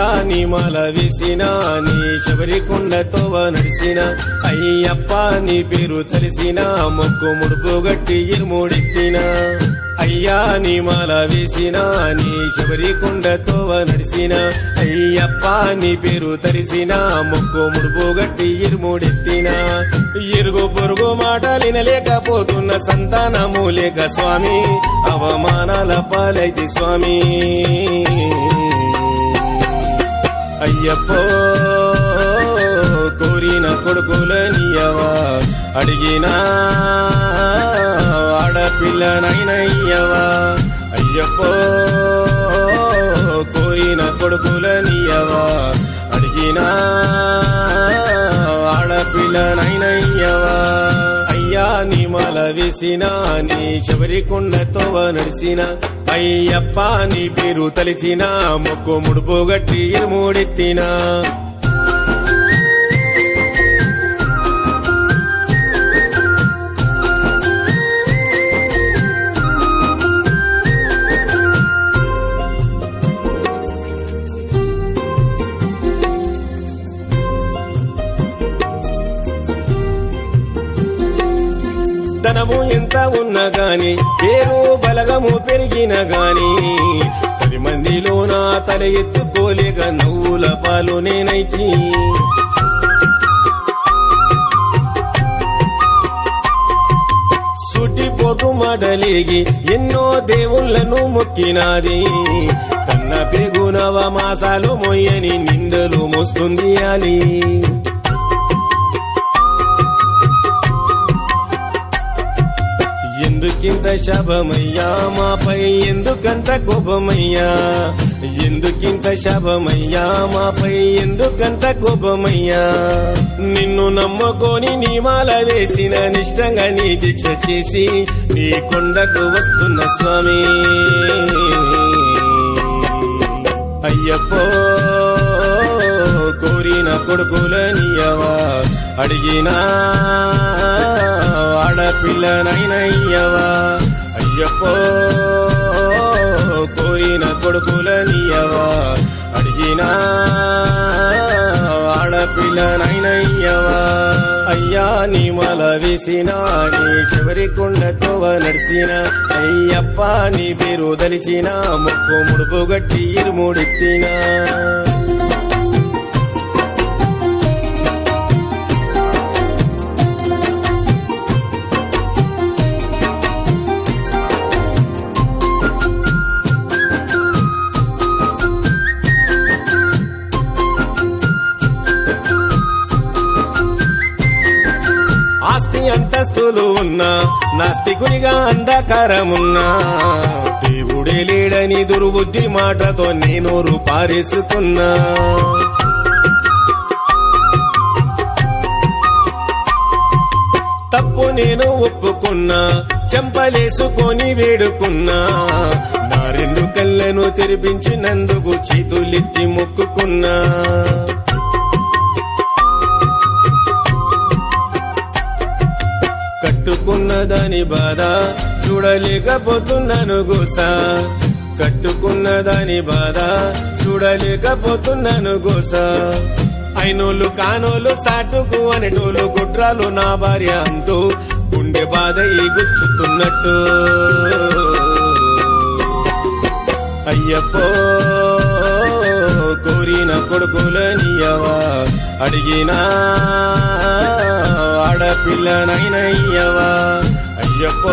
నీ మాల వేసిన నీ శబరి కొండతోవ నడిసిన అయ్యప్ప నీ పేరు తెలిసిన మొక్కు ముడుపు గట్టి ఇరుముడెత్తిన అయ్యా నీ మాల వేసిన నీ శబరి కొండతోవ నడిసిన అయ్యప్ప నీ పేరు తెలిసిన మొక్కు ముడుపు గట్టి ఇరుముడెత్తిన ఇరుగు పొరుగు మాటలినలేకపోతున్న సంతానము లేక స్వామి అవమానాల పాలైతి స్వామి అయ్యప్పో కోరిన కొడుకులనియవా అడిగినా ఆడపిల్లనైనయ్యవా అయ్యప్పో కోరిన కొడుకులనియవా అడిగినా ఆడపిల్లనైనయ్యవా అయ్యా నీ మాల వేసిన నీ శబరి కొండతోవ నడిసిన అయ్యప్ప నీ పేరు తలిచిన మొక్కు ముడుపు గట్టి ఇరుముడెత్తిన ధనము ఎంత ఉన్నా గాని పేరు బలగము పెరిగిన గాని 10 మందిలో నా తల ఎత్తుకోలేక నవ్వుల పాలు నేనైతి సుటిపోటు మాటలేగి ఎన్నో దేవుళ్లను మొక్కినాది కన్న పెరుగునవ మాసాలు మొయ్యని నిందలు మోస్తుంది అని ఎందుకింత శాపమయ్యా మాపై ఎందుకంత కోపమయ్యా ఎందుకింత శాపమయ్యా మాపై ఎందుకంత కోపమయ్యా నిన్ను నమ్ముకొని నీ మాల వేసిన నిష్టంగా నీ దీక్ష చేసి నీ కొండకు వస్తున్న స్వామి అయ్యప్పో కోరిన కొడుకులనియవా అడిగినా ఆడపిల్లనైనయ్యవా అయ్యప్పో కోరిన కొడుకులనియవా అడిగినా ఆడపిల్లనైనయ్యవా అయ్యా నీ మాల వేసిన నీ శబరి కొండతోవ నడిసిన అయ్యప్ప నీ పేరు దలిచిన మొక్కు ముడుపు గట్టి ఇరుముడెత్తిన ఆస్తి అంతస్తులు ఉన్నా నాస్తికునిగా అంధకారమున్నా దేవుడే లేడని దుర్బుద్ధి మాటతో నేను పారేసుకున్నా తప్పు నేను ఒప్పుకున్నా చెంపలేసుకొని వేడుకున్నా నా 2 కళ్ళను తెరిపించినందుకు చేతులెత్తి మొక్కుకున్నా కట్టుకున్న దాని బాధ చూడలేకపోతున్నాను గోసా కట్టుకున్న దాని బాధ చూడలేకపోతున్నాను గోసా అయినోళ్ళు కానోళ్ళు సాటుకు అనేటోళ్ళు గుట్రాలు నా భార్య అంటూ గుండె బాధ గుచ్చుతున్నట్టు అయ్యప్పో కోరిన కొడుకులనియవా అడిగినా ఆడపిల్లనైనయ్యవా అయ్యప్పో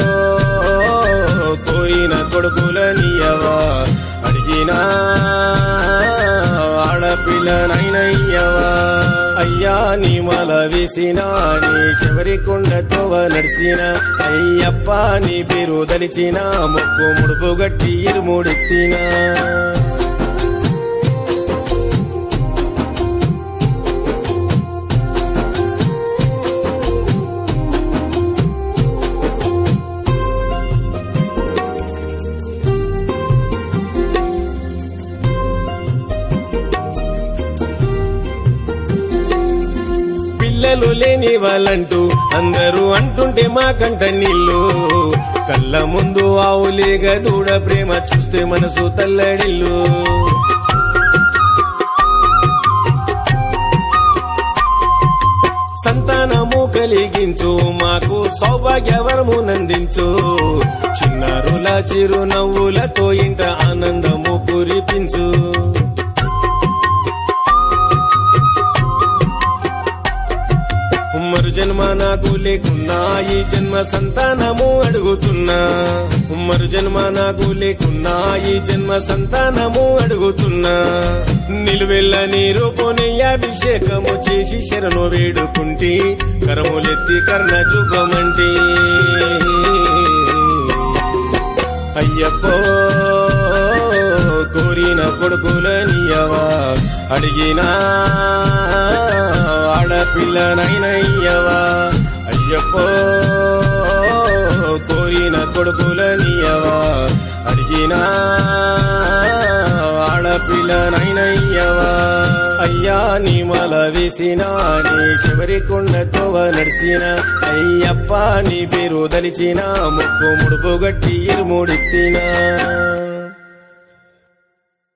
కోరిన కొడుకులనియవా అడిగినా ఆడపిల్లనైనయ్యవా అయ్యా నీ మాల వేసిన నీ శబరి కొండతోవ నడిసిన అయ్యప్ప నీ పేరు దలిచిన మొక్కు ముడుపు గట్టి ఇరుముడెత్తిన పిల్లలు లేని వాళ్ళంటూ అందరూ అంటుంటే మా కంట నీళ్ళు కళ్ళ ముందు ఆవులేగా దూడ ప్రేమ చూస్తే మనసు తల్లడిల్లు సంతానము కలిగించు మాకు సౌభాగ్యవరమునందించు చిన్నారుల చిరునవ్వులతో ఇంట ఆనందము కురిపించు మరు జన్మ నాకు లేకున్నా ఈ జన్మ సంతానము అడుగుతున్నా మరు జన్మ నాకు లేకున్నా ఈ జన్మ సంతానము అడుగుతున్నా నిలువెల్ల నీరు పొనయ్యాభిషేకము చేసి శరణు వేడుకుంటి కరములెత్తి కర్ణ చూపమంటి అయ్యప్పో కోరిన కొడుకులనియవా అడిగినా ఆడపిల్లనైనయ్యవా అయ్యప్పో కోరిన కొడుకులనియవా అడిగినా ఆడపిల్లనైనయ్యవా అయ్యా నీ మల వేసినా నీ శబరి కొండతోవ నడిచిన అయ్యప్ప నీ పేరు దలిచిన ముక్కు ముడుపు గట్టి ఇరుముడిత్తినా